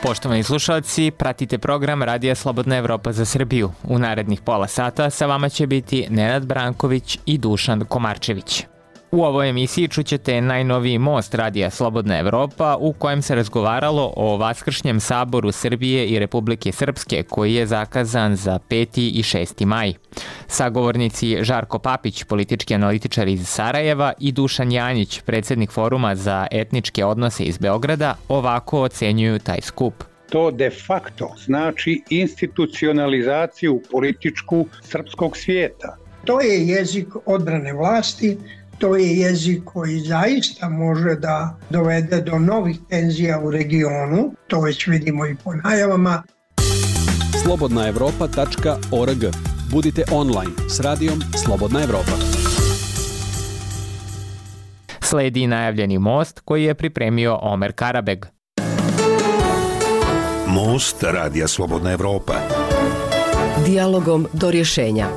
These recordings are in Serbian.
Poštovani slušalci, pratite program Radija Slobodna Evropa za Srbiju. U narednih pola sata sa vama će biti Nenad Branković i Dušan Komarčević. U ovoj emisiji čućete najnoviji most Radija Slobodna Evropa u kojem se razgovaralo o Vaskršnjem saboru Srbije i Republike Srpske koji je zakazan za 5. i 6. maj. Sagovornici Žarko Papić, politički analitičar iz Sarajeva, i Dušan Janjić, predsjednik Foruma za etničke odnose iz Beograda, ovako ocenjuju taj skup. To de facto znači institucionalizaciju političku srpskog svijeta. To je jezik odbrane vlasti. To je jezik koji zaista može da dovede do novih tenzija u regionu, to već vidimo i po najavama. slobodnaevropa.org. Budite online s radijom Slobodna Evropa. Sledi najavljeni most koji je pripremio Omer Karabeg. Most Radija Slobodna Evropa. Dijalogom do rješenja.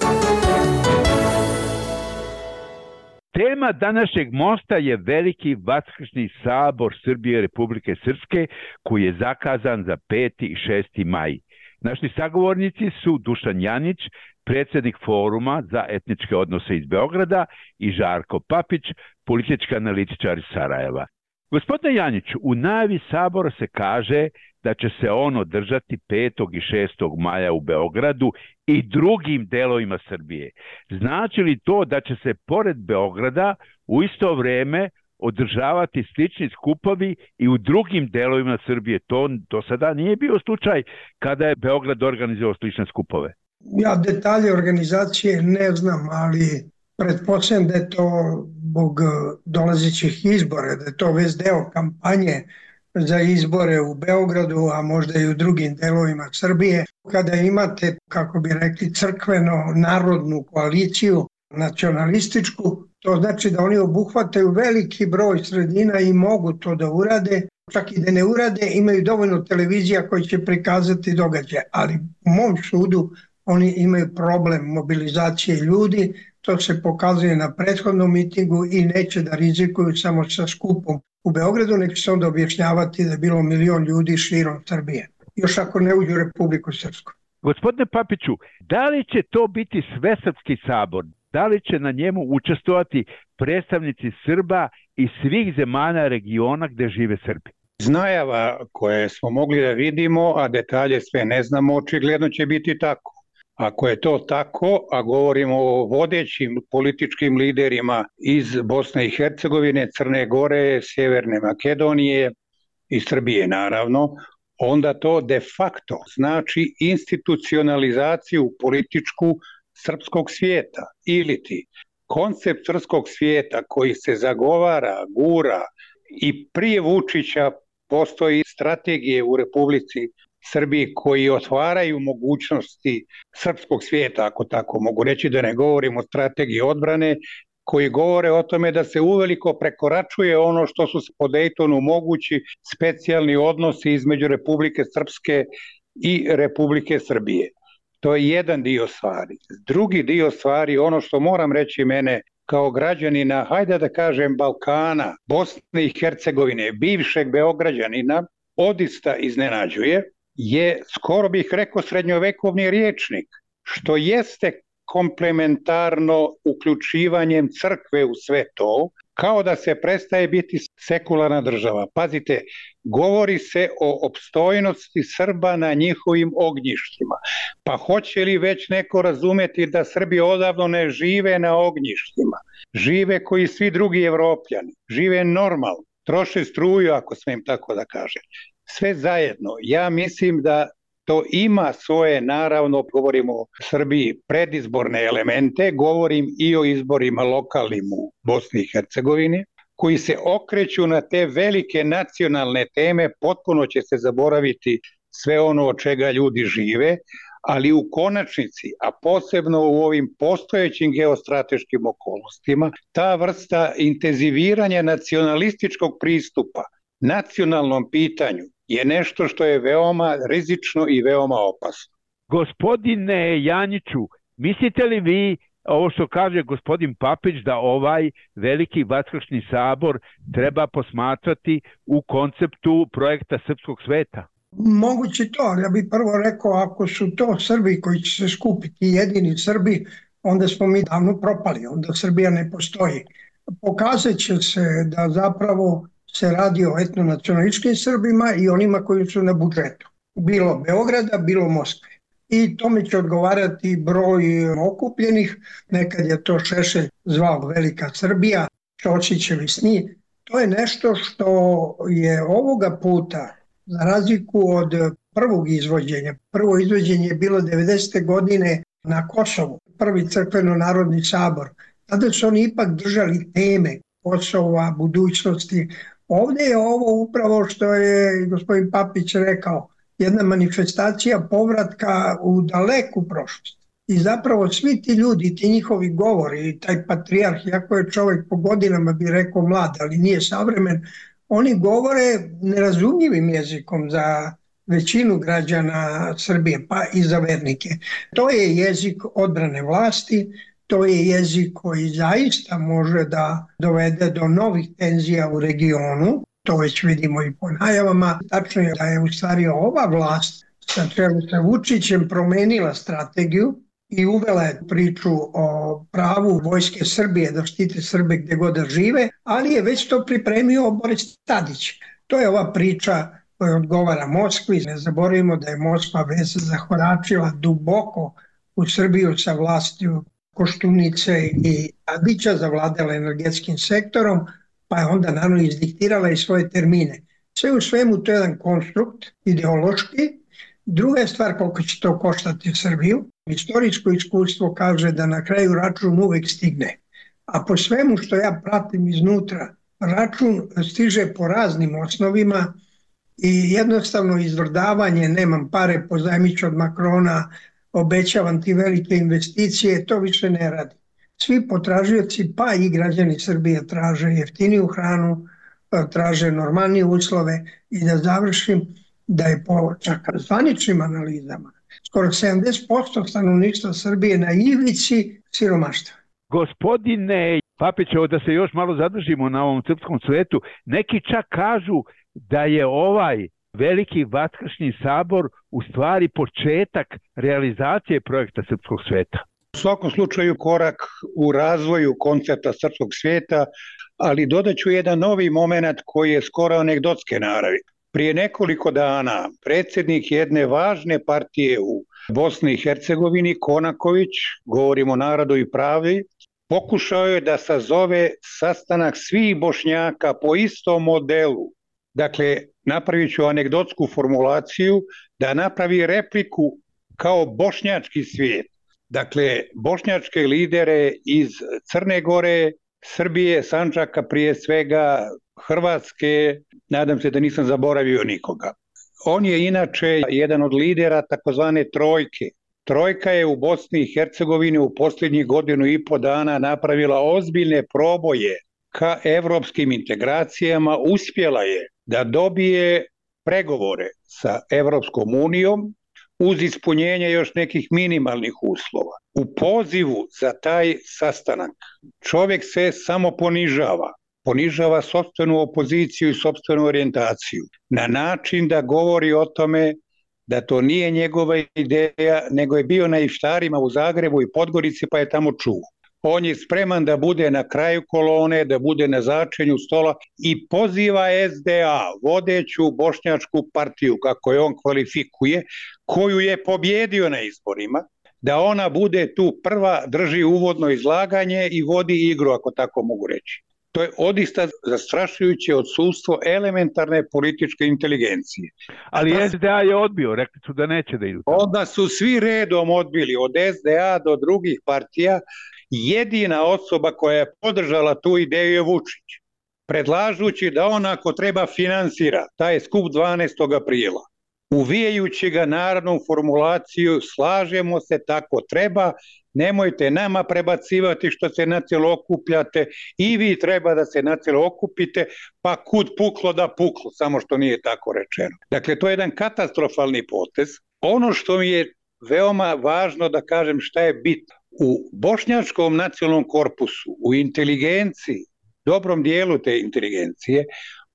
Tema današnjeg mosta je Veliki Vaskršnji sabor Srbije i Republike Srpske koji je zakazan za 5. i 6. maj. Naši sagovornici su Dušan Janjić, predsjednik Foruma za etničke odnose iz Beograda, i Žarko Papić, politički analitičar iz Sarajeva. Gospodine Janjiću, u najavi sabora se kaže da će se on održati 5. i 6. maja u Beogradu i drugim delovima Srbije. Znači li to da će se pored Beograda u isto vrijeme održavati slični skupovi i u drugim delovima Srbije? To do sada nije bio slučaj kada je Beograd organizovao slične skupove. Ja detalje organizacije ne znam, ali pretpostavljam da je to zbog dolazećih izbora, da je to već deo kampanje za izbore u Beogradu, a možda i u drugim delovima Srbije. Kada imate, kako bi rekli, crkveno-narodnu koaliciju, nacionalističku, to znači da oni obuhvataju veliki broj sredina i mogu to da urade. Čak i da ne urade, imaju dovoljno televizija koji će prikazati događaje. Ali u mom sudu oni imaju problem mobilizacije ljudi. To se pokazuje na prethodnom mitingu i neće da rizikuju samo sa skupom u Beogradu, nek se onda objašnjavati da je bilo 1 milion ljudi širom Srbije. Još ako ne uđu u Republiku Srpsku. Gospodine Papiću, da li će to biti svesrpski sabor? Da li će na njemu učestvovati predstavnici Srba i svih zemalja regiona gdje žive Srbi? Iz najava koje smo mogli da vidimo, a detalje sve ne znamo, očigledno će biti tako. Ako je to tako, a govorimo o vodećim političkim liderima iz Bosne i Hercegovine, Crne Gore, Sjeverne Makedonije i Srbije naravno, onda to de facto znači institucionalizaciju političku srpskog svijeta. Iliti koncept srpskog svijeta koji se zagovara, gura i prije Vučića postoji strategije u Republici Srbiji koji otvaraju mogućnosti srpskog svijeta, ako tako mogu reći, da ne govorimo o strategiji odbrane, koji govore o tome da se uveliko prekoračuje ono što su po Daytonu mogući specijalni odnosi između Republike Srpske i Republike Srbije. To je jedan dio stvari. Drugi dio stvari, ono što moram reći mene kao građanina, hajde da kažem Balkana, Bosne i Hercegovine, bivšeg Beograđanina, odista iznenađuje, je, skoro bih rekao, srednjovekovni rječnik, što jeste komplementarno uključivanjem crkve u sve to, kao da se prestaje biti sekularna država. Pazite, govori se o opstojnosti Srba na njihovim ognjištima. Pa hoće li već neko razumeti da Srbi odavno ne žive na ognjištima? Žive koji svi drugi Evropljani, žive normalno, troše struju, ako smijem tako da kažem. Sve zajedno, ja mislim da to ima svoje, naravno, govorimo o Srbiji, predizborne elemente, govorim i o izborima lokalnim u Bosni i Hercegovini, koji se okreću na te velike nacionalne teme, potpuno će se zaboraviti sve ono od čega ljudi žive, ali u konačnici, a posebno u ovim postojećim geostrateškim okolnostima, ta vrsta intenziviranja nacionalističkog pristupa nacionalnom pitanju je nešto što je veoma rizično i veoma opasno. Gospodine Janjiću, mislite li vi, ovo što kaže gospodin Papić, da ovaj Veliki Vaskršnji sabor treba posmatrati u konceptu projekta Srpskog sveta? Moguće to, ali ja bih prvo rekao, ako su to Srbi koji će se skupiti, jedini Srbi, onda smo mi davno propali, onda Srbija ne postoji. Pokazat će se da zapravo se radi o etnonacionalističkim Srbima i onima koji su na budžetu. Bilo Beograda, bilo Moskve. I tome će odgovarati broj okupljenih, nekad je to Šešelj zvao Velika Srbija, Ćosićevi sni. To je nešto što je ovoga puta, za razliku od prvog izvođenja. Prvo izvođenje je bilo 90. godine na Kosovu, prvi crkveno-narodni sabor. Tada su oni ipak držali teme Kosova, budućnosti. Ovdje je ovo upravo što je gospodin Papić rekao, jedna manifestacija povratka u daleku prošlost. I zapravo svi ti ljudi, ti njihovi govori, taj patrijarh, iako je čovjek po godinama bi rekao mlad, ali nije savremen, oni govore nerazumljivim jezikom za većinu građana Srbije, pa i za vernike. To je jezik odbrane vlasti, to je jezik koji zaista može da dovede do novih tenzija u regionu, to već vidimo i po najavama. Tačno je da je u stvari ova vlast sa Vučićem promenila strategiju i uvela je priču o pravu vojske Srbije da štite Srbe gde god da žive, ali je već to pripremio Boris Tadić. To je ova priča koja odgovara Moskvi. Ne zaboravimo da je Moskva već zahoračila duboko u Srbiju sa vlastiju Koštunice i Tadića, zavladala energetskim sektorom, pa je onda naravno izdiktirala i svoje termine. Sve u svemu to je jedan konstrukt ideološki. Druga je stvar koliko će to koštati Srbiju. Istorijsko iskustvo kaže da na kraju račun uvek stigne. A po svemu što ja pratim iznutra, račun stiže po raznim osnovima i jednostavno izvrdavanje, nemam pare, pozajmiću od Makrona, obećavam ti velike investicije, to više ne radi. Svi potražioci, pa i građani Srbije, traže jeftiniju hranu, traže normalnije uslove i da završim da je po čak zvaničnim analizama skoro 70% stanovništva Srbije na ivici siromaštva. Gospodine Papićevo, da se još malo zadržimo na ovom srpskom svetu, neki čak kažu da je ovaj veliki vaskršnji sabor u stvari početak realizacije projekta srpskog sveta. U svakom slučaju korak u razvoju koncepta srpskog svijeta, ali dodaću jedan novi moment koji je skoro anegdotske naravi. Prije nekoliko dana predsjednik jedne važne partije u Bosni i Hercegovini, Konaković, govorimo o Narodu i pravi, pokušao je da sazove sastanak svih Bošnjaka po istom modelu. Dakle, napravit ću anegdotsku formulaciju, da napravi repliku kao bošnjački svijet. Dakle, bošnjačke lidere iz Crne Gore, Srbije, Sandžaka prije svega, Hrvatske, nadam se da nisam zaboravio nikoga. On je inače jedan od lidera takozvane trojke. Trojka je u Bosni i Hercegovini u posljednjih 1,5 dana napravila ozbiljne proboje ka evropskim integracijama, uspjela je da dobije pregovore sa Evropskom unijom uz ispunjenje još nekih minimalnih uslova. U pozivu za taj sastanak čovjek se samo ponižava sopstvenu opoziciju i sopstvenu orijentaciju na način da govori o tome da to nije njegova ideja, nego je bio na iftarima u Zagrebu i Podgorici pa je tamo čuo. On je spreman da bude na kraju kolone, da bude na začelju stola i poziva SDA, vodeću bošnjačku partiju, kako je on kvalifikuje, koju je pobjedio na izborima, da ona bude tu prva, drži uvodno izlaganje i vodi igru, ako tako mogu reći. To je odista zastrašujuće odsustvo elementarne političke inteligencije. Ali SDA je odbio, rekli su da neće da idu. Onda su svi redom odbili, od SDA do drugih partija. Jedina osoba koja je podržala tu ideju je Vučić, predlažući da on ako treba finansira taj skup 12. aprila, uvijajući ga narodnom formulaciju slažemo se, tako treba, nemojte nama prebacivati što se nacijelo okupljate i vi treba da se nacijelo okupite, pa kud puklo da puklo, samo što nije tako rečeno. Dakle, to je jedan katastrofalni potez. Ono što mi je veoma važno da kažem šta je bitno. U bošnjačkom nacionalnom korpusu, u inteligenciji, dobrom dijelu te inteligencije,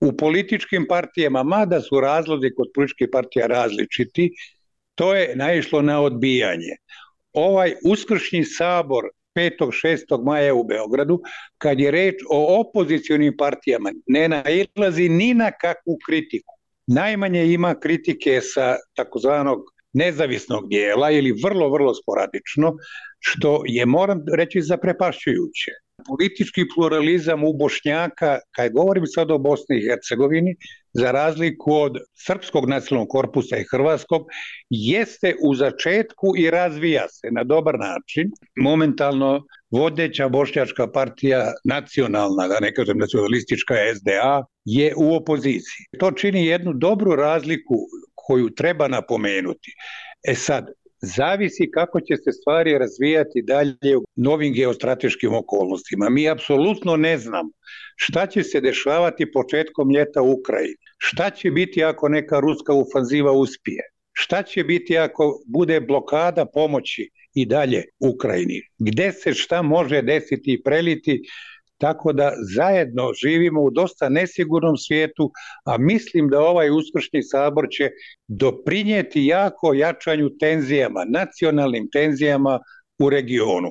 u političkim partijama, mada su razlozi kod političkih partija različiti, to je naišlo na odbijanje. Ovaj uskršnji sabor 5. 6. maja u Beogradu, kad je reč o opozicionim partijama, ne nailazi ni na kakvu kritiku. Najmanje ima kritike sa takozvanog nezavisnog dijela ili vrlo, vrlo sporadično, što je, moram reći, zaprepašćujuće. Politički pluralizam u Bošnjaka, kad govorim sad o Bosni i Hercegovini, za razliku od srpskog nacionalnog korpusa i hrvatskog, jeste u začetku i razvija se na dobar način. Momentalno vodeća bošnjačka partija, nacionalna, da ne kažem nacionalistička SDA, je u opoziciji. To čini jednu dobru razliku koju treba napomenuti. Sad, zavisi kako će se stvari razvijati dalje u novim geostrateškim okolnostima. Mi apsolutno ne znamo šta će se dešavati početkom ljeta u Ukrajini, šta će biti ako neka ruska ofanziva uspije, šta će biti ako bude blokada pomoći i dalje Ukrajini, gde se šta može desiti i preliti. Tako da zajedno živimo u dosta nesigurnom svijetu, a mislim da ovaj uskršnji sabor će doprinijeti jako jačanju tenzijama, nacionalnim tenzijama u regionu.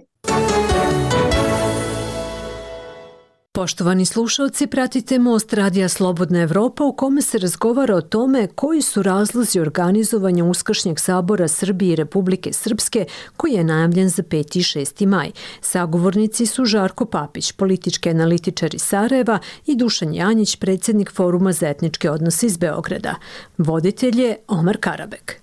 Poštovani slušalci, pratite Most Radija Slobodna Evropa u kome se razgovara o tome koji su razlozi organizovanja Uskršnjeg sabora Srbije i Republike Srpske koji je najavljen za 5. i 6. maj. Sagovornici su Žarko Papić, politički analitičar iz Sarajeva i Dušan Janjić, predsjednik Foruma za etničke odnose iz Beograda. Voditelj je Omar Karabek.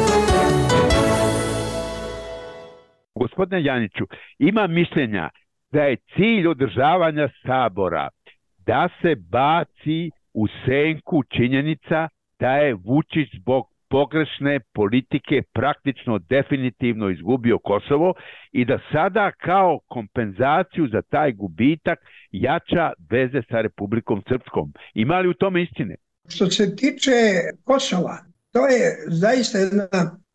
Gospodine Janjiću, ima mišljenja da je cilj održavanja sabora da se baci u senku činjenica da je Vučić zbog pogrešne politike praktično definitivno izgubio Kosovo i da sada kao kompenzaciju za taj gubitak jača veze sa Republikom Srpskom. Ima li u tome istine? Što se tiče Kosova, to je zaista jedna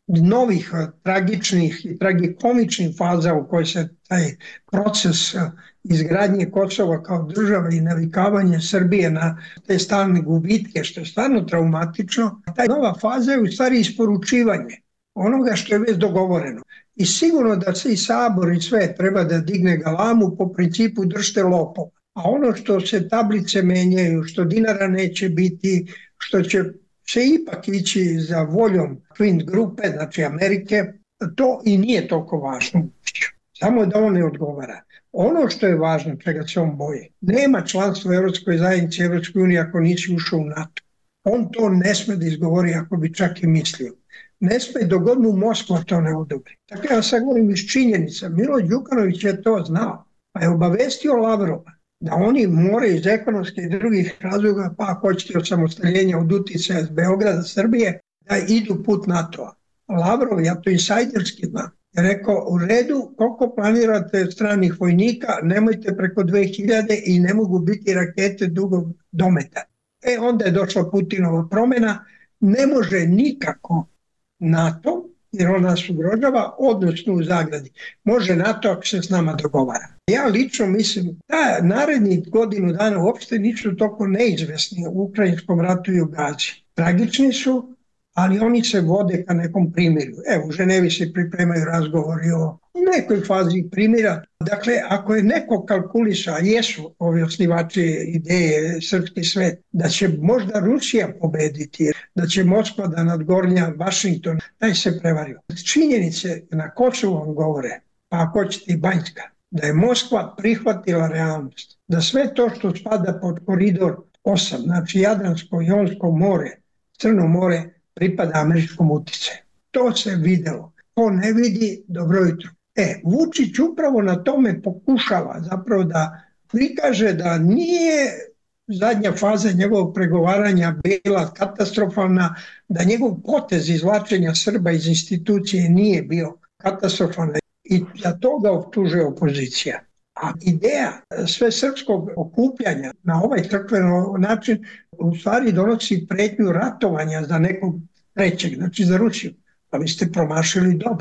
novih tragičnih i tragikomičnih faza u kojoj se taj proces izgradnje Kosova kao države i navikavanje Srbije na te stalne gubitke, što je stvarno traumatično. Ta nova faza je u stvari isporučivanje onoga što je već dogovoreno. I sigurno da se i sabor i sve treba da digne galamu po principu držte lopova. A ono što se tablice menjaju, što dinara neće biti, što će se ipak ići za voljom Quint grupe, znači Amerike, to i nije toliko važno. Samo da on ne odgovara. Ono što je važno, čega se on boji, nema članstva u Evropskoj zajednici, Evropskoj uniji ako nisi ušao u NATO. On to ne sme da izgovori ako bi čak i mislio. Ne sme dok god mu Moskva to ne odobri. Tako ja sad govorim iz činjenica. Milo Đukanović je to znao, pa je obavestio Lavrova da oni moraju iz ekonomskih i drugih razloga, pa ako hoćete osamostaljenja od uticaja iz Beograda, Srbije, da idu put NATO-a. Lavrov, ja to insajderski znam, je rekao, u redu, koliko planirate stranih vojnika, nemojte preko 2000 i ne mogu biti rakete dugog dometa. Onda je došla Putinova promjena, ne može nikako NATO, jer on nas ugrožava, odnosno u zagradi. Može NATO ako se s nama dogovara. Ja lično mislim da narednih godinu dana uopšte nisu toliko neizvesni u ukrajinskom ratu i u Gazi. Tragični su, ali oni se vode ka nekom primirju. Evo, u Ženevi se pripremaju razgovori o nekoj fazi primira. Dakle, ako je neko kalkulisa, jesu ovi osnivači ideje Srpski svet, da će možda Rusija pobediti, da će Moskva da nadgornja Vašington, taj se prevario. Činjenice na Kosovu vam govore, pa ako ćete i Banjska, da je Moskva prihvatila realnost, da sve to što spada pod koridor 8, znači Jadransko, Jonsko more, Crno more, pripada američkom uticaju. To se videlo. Ko ne vidi, dobro jutro. Vučić upravo na tome pokušava zapravo da prikaže da nije zadnja faza njegovog pregovaranja bila katastrofalna, da njegov potez izvlačenja Srba iz institucije nije bio katastrofalan i za to ga optužuje opozicija. A ideja sve srpskog okupljanja na ovaj crkven način u stvari donosi pretnju ratovanja za nekog trećeg, znači za Rusiju. Pa vi ste promašili doba.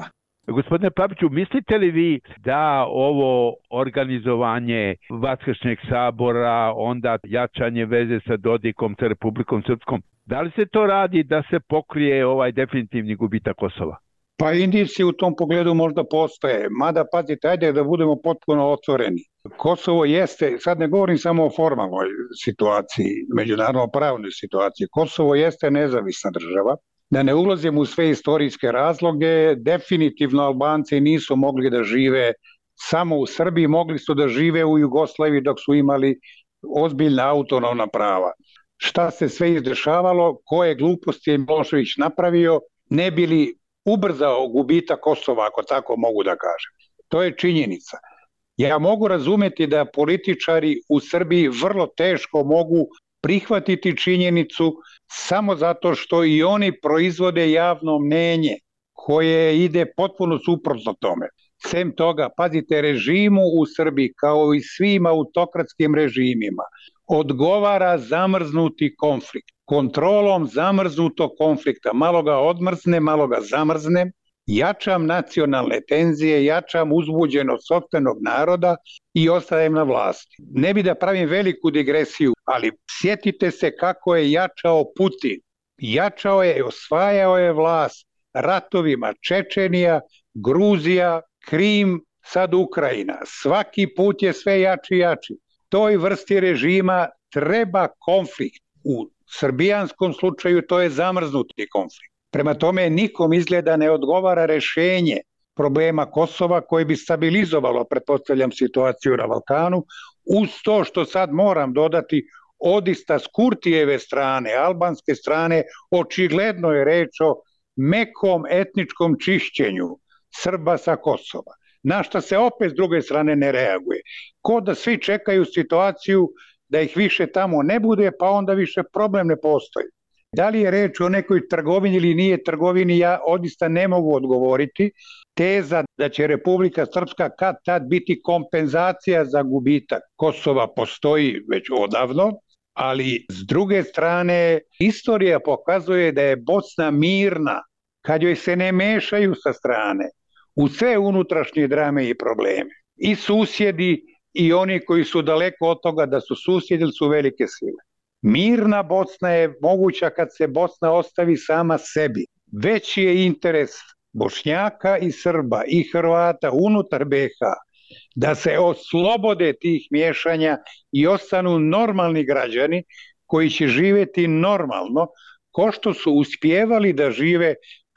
Gospodine Papiću, mislite li vi da ovo organizovanje Vaskršnjeg sabora, onda jačanje veze sa Dodikom, sa Republikom Srpskom, da li se to radi da se pokrije ovaj definitivni gubitak Kosova? Pa indici u tom pogledu možda postoje, mada pazite, ajde da budemo potpuno otvoreni. Kosovo jeste, sad ne govorim samo o formalnoj situaciji, međunarodno pravnoj situaciji, Kosovo jeste nezavisna država. Da ne ulazim u sve istorijske razloge, definitivno Albanci nisu mogli da žive samo u Srbiji, mogli su da žive u Jugoslaviji dok su imali ozbiljna autonomna prava. Šta se sve izdešavalo, koje gluposti je Milošević napravio, ne bi li ubrzao gubitak Kosova, ako tako mogu da kažem. To je činjenica. Ja mogu razumeti da političari u Srbiji vrlo teško mogu prihvatiti činjenicu samo zato što i oni proizvode javno mnjenje koje ide potpuno suprotno tome. Sem toga, pazite, režimu u Srbiji kao i svim autokratskim režimima odgovara zamrznuti konflikt. Kontrolom zamrznutog konflikta, malo ga odmrzne, malo ga zamrzne, jačam nacionalne tenzije, jačam uzbuđenost sopstvenog naroda i ostajem na vlasti. Ne bi da pravim veliku digresiju, ali sjetite se kako je jačao Putin. Jačao je, osvajao je vlast ratovima Čečenija, Gruzija, Krim, sad Ukrajina. Svaki put je sve jači i jači. Toj vrsti režima treba konflikt. U srbijanskom slučaju to je zamrznuti konflikt. Prema tome nikom izgleda ne odgovara rešenje problema Kosova koje bi stabilizovalo, pretpostavljam, situaciju na Balkanu, uz to što sad moram dodati odista s Kurtijeve strane, albanske strane, očigledno je reč o mekom etničkom čišćenju Srba sa Kosova, na što se opet s druge strane ne reaguje. Ko da svi čekaju situaciju da ih više tamo ne bude, pa onda više problem ne postoji. Da li je reč o nekoj trgovini ili nije trgovini, ja odista ne mogu odgovoriti. Teza da će Republika Srpska kad tad biti kompenzacija za gubitak Kosova postoji već odavno, ali s druge strane istorija pokazuje da je Bosna mirna kad joj se ne mešaju sa strane u sve unutrašnje drame i probleme. I susjedi i oni koji su daleko od toga da su susjedi ili su velike sile. Mirna Bosna je moguća kad se Bosna ostavi sama sebi. Veći je interes Bošnjaka i Srba i Hrvata unutar BiH da se oslobode tih miješanja i ostanu normalni građani koji će živjeti normalno, ko što su uspjevali da žive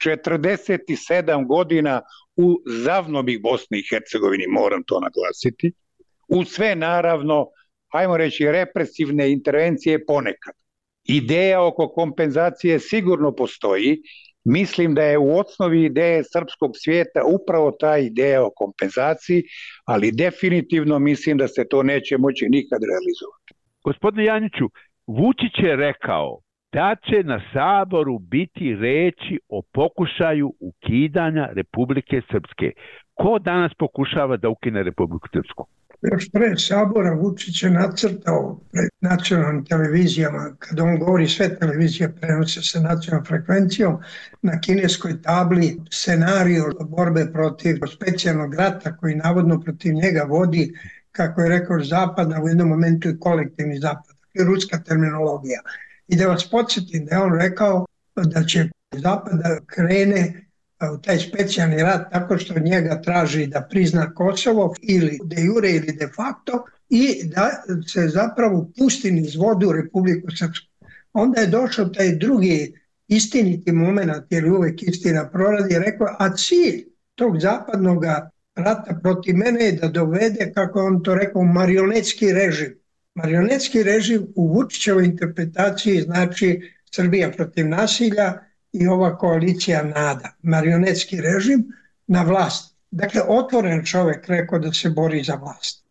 47 godina u zavnobi Bosni i Hercegovini, moram to naglasiti, u sve naravno, hajmo reći, represivne intervencije ponekad. Ideja oko kompenzacije sigurno postoji. Mislim da je u osnovi ideje srpskog svijeta upravo ta ideja o kompenzaciji, ali definitivno mislim da se to neće moći nikad realizovati. Gospodine Janjiću, Vučić je rekao da će na Saboru biti reči o pokušaju ukidanja Republike Srpske. Ko danas pokušava da ukine Republiku Srpsku? Još pre Sabora Vučić je nacrtao pred nacionalnim televizijama, kada on govori sve televizije prenose sa nacionalnom frekvencijom, na kineskoj tabli scenariju borbe protiv specijalnog rata koji navodno protiv njega vodi, kako je rekao, Zapad, a u jednom momentu i kolektivni Zapad, i ruska terminologija. I da vas podsjetim da je on rekao da će Zapad da krene u taj specijalni rat tako što njega traži da prizna Kosovo ili de jure ili de facto i da se zapravo pusti niz vodu u Republiku Srpsku. Onda je došao taj drugi istiniti moment, jer uvek istina proradi, i rekao, a cilj tog zapadnog rata protiv mene je da dovede, kako on to rekao, marionetski režim. Marionetski režim u Vučićevoj interpretaciji znači Srbija protiv nasilja i ova koalicija NADA, marionetski režim na vlast. Dakle, otvoren čovjek rekao da se bori za vlast.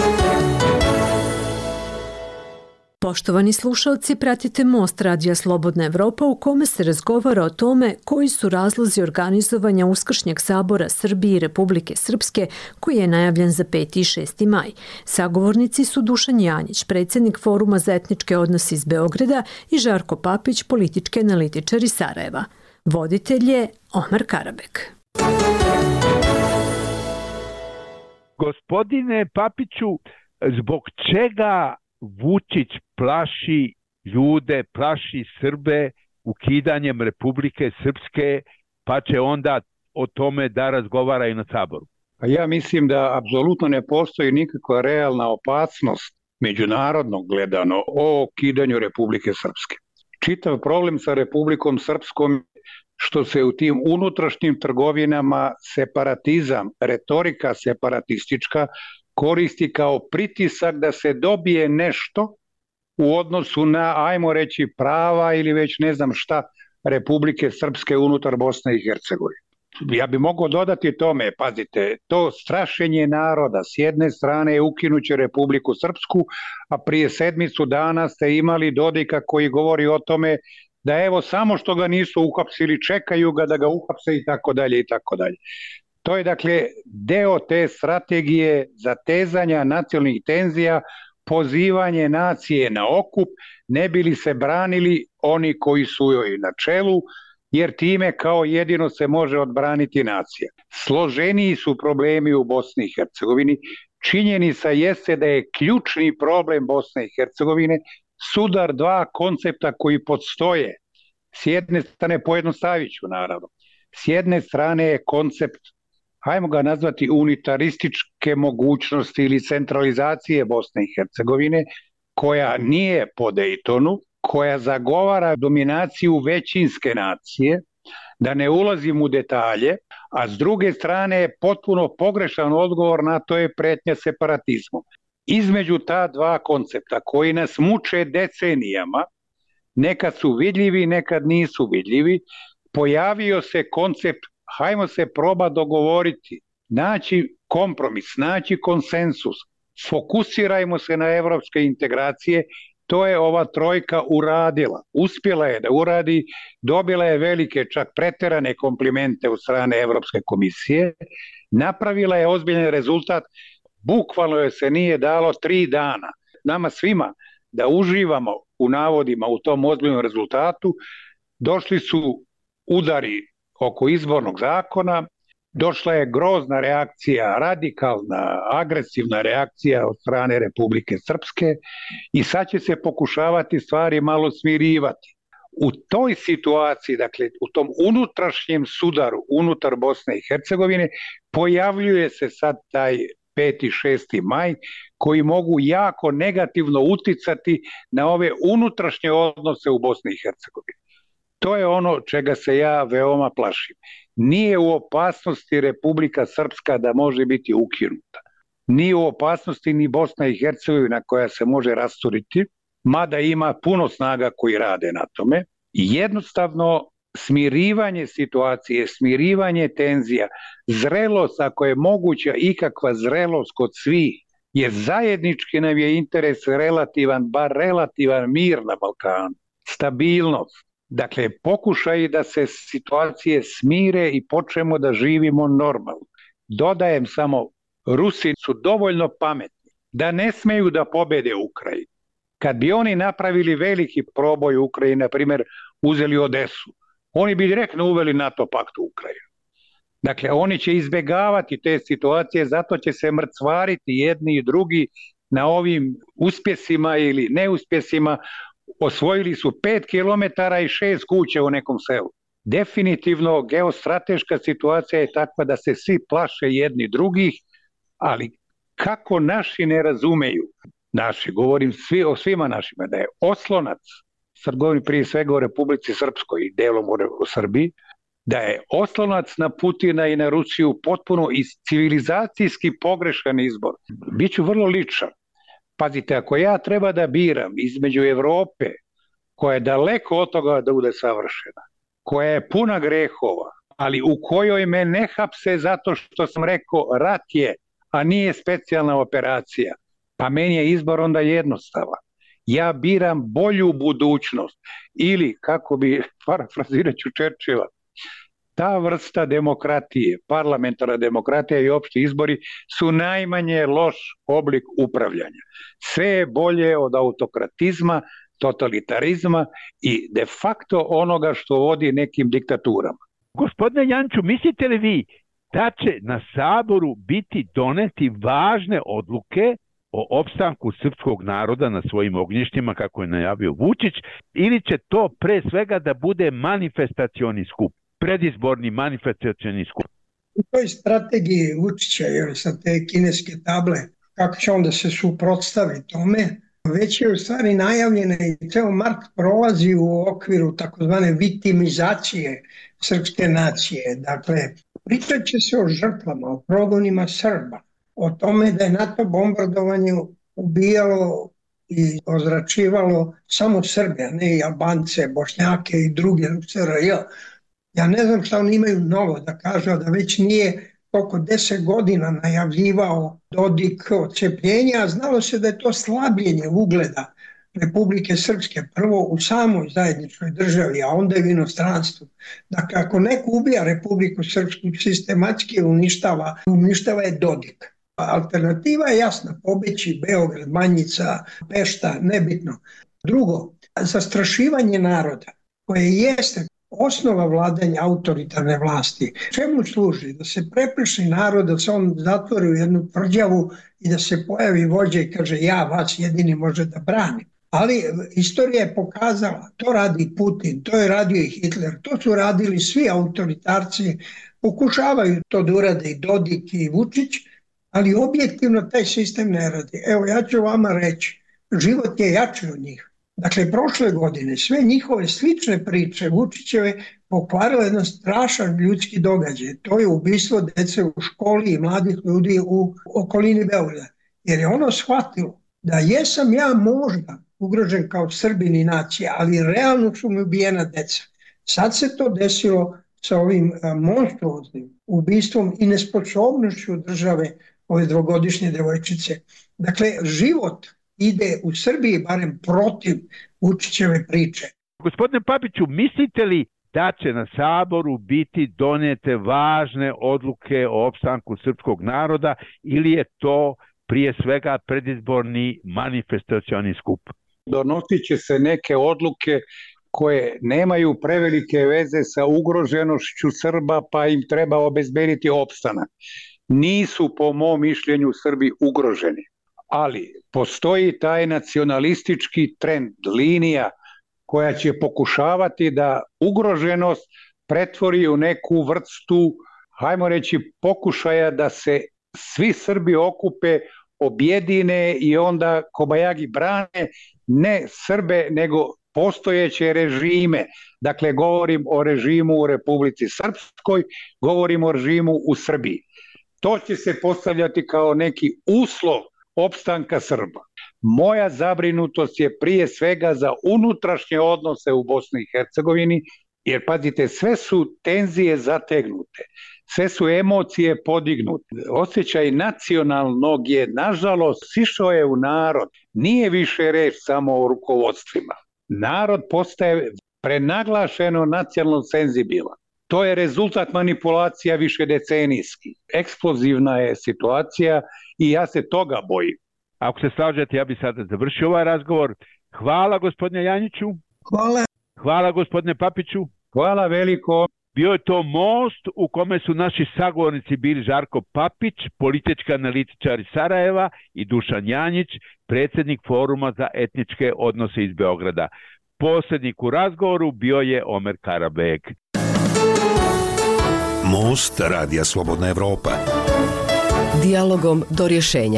Poštovani slušalci, pratite Most Radija Slobodna Evropa u kome se razgovara o tome koji su razlozi organizovanja Uskršnjeg sabora Srbije i Republike Srpske koji je najavljen za 5. i 6. maj. Sagovornici su Dušan Janjić, predsjednik Foruma za etničke odnose iz Beograda i Žarko Papić, politički analitičar iz Sarajeva. Voditelj je Omar Karabek. Gospodine Papiću, zbog čega Vučić plaši ljude, plaši Srbe ukidanjem Republike Srpske, pa će onda o tome da razgovara i na Saboru? Pa ja mislim da apsolutno ne postoji nikakva realna opasnost međunarodnog gledano o ukidanju Republike Srpske. Čitav problem sa Republikom Srpskom što se u tim unutrašnjim trgovinama separatizam, retorika separatistička koristi kao pritisak da se dobije nešto u odnosu na, ajmo reći, prava ili već ne znam šta Republike Srpske unutar Bosne i Hercegovine. Ja bi mogao dodati tome, pazite, to strašenje naroda, s jedne strane je ukinuće Republiku Srpsku, a prije 7 dana ste imali Dodika koji govori o tome da evo samo što ga nisu uhapsili, čekaju ga da ga uhapse i tako dalje i tako dalje. To je dakle deo te strategije zatezanja nacionalnih tenzija, pozivanje nacije na okup, ne bi li se branili oni koji su joj na čelu, jer time kao jedino se može odbraniti nacija. Složeniji su problemi u Bosni i Hercegovini. Činjenica jeste da je ključni problem Bosne i Hercegovine sudar dva koncepta koji podstoje. S jedne strane, pojednostavit ću naravno, s jedne strane je koncept, hajmo ga nazvati unitarističke mogućnosti ili centralizacije Bosne i Hercegovine, koja nije po Dejtonu, koja zagovara dominaciju većinske nacije, da ne ulazim u detalje, a s druge strane je potpuno pogrešan odgovor na to je pretnja separatizmom. Između ta dva koncepta koji nas muče decenijama, nekad su vidljivi, nekad nisu vidljivi, pojavio se koncept, hajmo se proba dogovoriti, naći kompromis, naći konsensus, fokusirajmo se na evropske integracije. To je ova trojka uradila. Uspjela je da uradi, dobila je velike, čak preterane komplimente od strane Evropske komisije, napravila je ozbiljan rezultat, bukvalno joj se nije dalo 3 dana. Nama svima da uživamo u navodima u tom ozbiljnom rezultatu, došli su udari oko izbornog zakona, došla je grozna reakcija, radikalna, agresivna reakcija od strane Republike Srpske i sad će se pokušavati stvari malo smirivati. U toj situaciji, dakle u tom unutrašnjem sudaru unutar Bosne i Hercegovine, pojavljuje se sad taj 5. i 6. maj koji mogu jako negativno uticati na ove unutrašnje odnose u Bosni i Hercegovini. To je ono čega se ja veoma plašim. Nije u opasnosti Republika Srpska da može biti ukinuta. Nije u opasnosti ni Bosna i Hercegovina koja se može rasturiti, mada ima puno snaga koji rade na tome. Jednostavno smirivanje situacije, smirivanje tenzija, zrelost, ako je moguća ikakva zrelost kod svih, jer zajednički nam je interes relativan, bar relativan mir na Balkanu, stabilnost. Dakle, pokušaj da se situacije smire i počnemo da živimo normalno. Dodajem samo, Rusi su dovoljno pametni da ne smeju da pobede Ukrajinu. Kad bi oni napravili veliki proboj u Ukrajini, na primjer uzeli Odesu, oni bi direktno uveli NATO pakt u Ukrajinu. Dakle, oni će izbegavati te situacije, zato će se mrcvariti jedni i drugi na ovim uspjesima ili neuspjesima. Osvojili su 5 kilometara i 6 kuća u nekom selu. Definitivno geostrateška situacija je takva da se svi plaše jedni drugih, ali kako naši ne razumeju, naši, govorim o svima našima, da je oslonac, sad govorim prije svega o Republici Srpskoj i delom o Srbiji, da je oslonac na Putina i na Rusiju potpuno civilizacijski pogrešan izbor. Biću vrlo ličan. Pazite, ako ja treba da biram između Evrope, koja je daleko od toga da bude savršena, koja je puna grehova, ali u kojoj me ne hapse zato što sam rekao rat je, a nije specijalna operacija, pa meni je izbor onda jednostavan. Ja biram bolju budućnost ili, kako bi, parafrazirat ću Churchilla, ta vrsta demokratije, parlamentarna demokratija i opšti izbori su najmanje loš oblik upravljanja. Sve je bolje od autokratizma, totalitarizma i de facto onoga što vodi nekim diktaturama. Gospodine Janču, mislite li vi da će na saboru biti doneti važne odluke o opstanku srpskog naroda na svojim ognjištima, kako je najavio Vučić, ili će to pre svega da bude manifestacioni skup, predizborni manifestacioni skup? U toj strategiji Vučića, sa te kineske table, kako će on da se suprotstavi tome, već je u stvari najavljena i ceo mark prolazi u okviru takozvane vitimizacije srpske nacije. Dakle, pričat će se o žrtvama, o progonima Srba, o tome da je NATO bombardovanje ubijalo i ozračivalo samo Srbe, a ne i Albance, Bošnjake i druge u SRJ. Ja ne znam šta oni imaju novo da kažu, da već nije oko 10 godina najavljivao Dodik odcepljenja, a znalo se da je to slabljenje ugleda Republike Srpske, prvo u samoj zajedničkoj državi, a onda i u inostranstvu. Dakle, ako neko ubija Republiku Srpsku sistematski uništava je Dodik. Alternativa je jasna, pobeći Beograd, Manjica, Pešta, nebitno. Drugo, zastrašivanje naroda, koje jeste osnova vladanja autoritarne vlasti. Čemu služi? Da se preplaši narod, da se on zatvori u jednu tvrđavu i da se pojavi vođa i kaže ja vas jedini može da branim. Ali istorija je pokazala, to radi Putin, to je radio i Hitler, to su radili svi autoritarci, pokušavaju to da urade i Dodik i Vučić, ali objektivno taj sistem ne radi. Evo, ja ću vama reći, život je jači od njih. Dakle, prošle godine sve njihove slične priče Vučićeve pokvarile jedan strašan ljudski događaj. To je ubistvo dece u školi i mladih ljudi u okolini Beograda. Jer je ono shvatilo da jesam ja možda ugrožen kao Srbin i nacija, ali realno su mi ubijena deca. Sad se to desilo sa ovim monstruoznim ubistvom i nesposobnošću države ove dvogodišnje devojčice. Dakle, život ide u Srbiji barem protiv Vučićeve priče. Gospodine Papiću, mislite li da će na saboru biti donete važne odluke o opstanku srpskog naroda ili je to prije svega predizborni manifestacioni skup? Donosit će se neke odluke koje nemaju prevelike veze sa ugroženošću Srba, pa im treba obezbediti opstanak. Nisu, po mom mišljenju, Srbi ugroženi. Ali postoji taj nacionalistički trend, linija koja će pokušavati da ugroženost pretvori u neku vrstu, hajmo reći, pokušaja da se svi Srbi okupe, objedine i onda kobajagi brane ne Srbe, nego postojeće režime. Dakle, govorim o režimu u Republici Srpskoj, govorim o režimu u Srbiji. To će se postavljati kao neki uslov opstanka Srba. Moja zabrinutost je prije svega za unutrašnje odnose u Bosni i Hercegovini, jer pazite, sve su tenzije zategnute, sve su emocije podignute. Osjećaj nacionalnog je, nažalost, sišao je u narod. Nije više reč samo o rukovodstvima. Narod postaje prenaglašeno nacionalno senzibilan. To je rezultat manipulacija višedecenijskih. Eksplozivna je situacija i ja se toga bojim. Ako se slažete, ja bih sada završio ovaj razgovor. Hvala gospodine Janjiću. Hvala. Hvala gospodine Papiću. Hvala veliko. Bio je to most u kome su naši sagovornici bili Žarko Papić, politički analitičar iz Sarajeva, i Dušan Janjić, predsjednik Foruma za etničke odnose iz Beograda. Posrednik u razgovoru bio je Omer Karabeg. Most Radija Slobodna Evropa. Dijalogom do rješenja.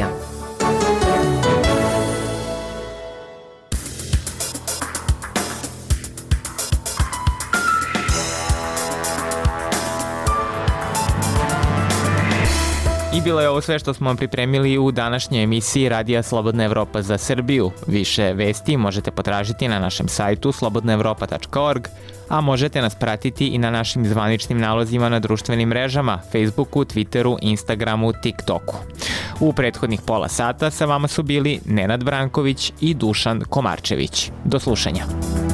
I bilo je ovo sve što smo vam pripremili u današnjoj emisiji Radija Slobodna Evropa za Srbiju. Više vesti možete potražiti na našem sajtu slobodnaevropa.org, a možete nas pratiti i na našim zvaničnim nalozima na društvenim mrežama, Facebooku, Twitteru, Instagramu, TikToku. U prethodnih pola sata sa vama su bili Nenad Branković i Dušan Komarčević. Do slušanja.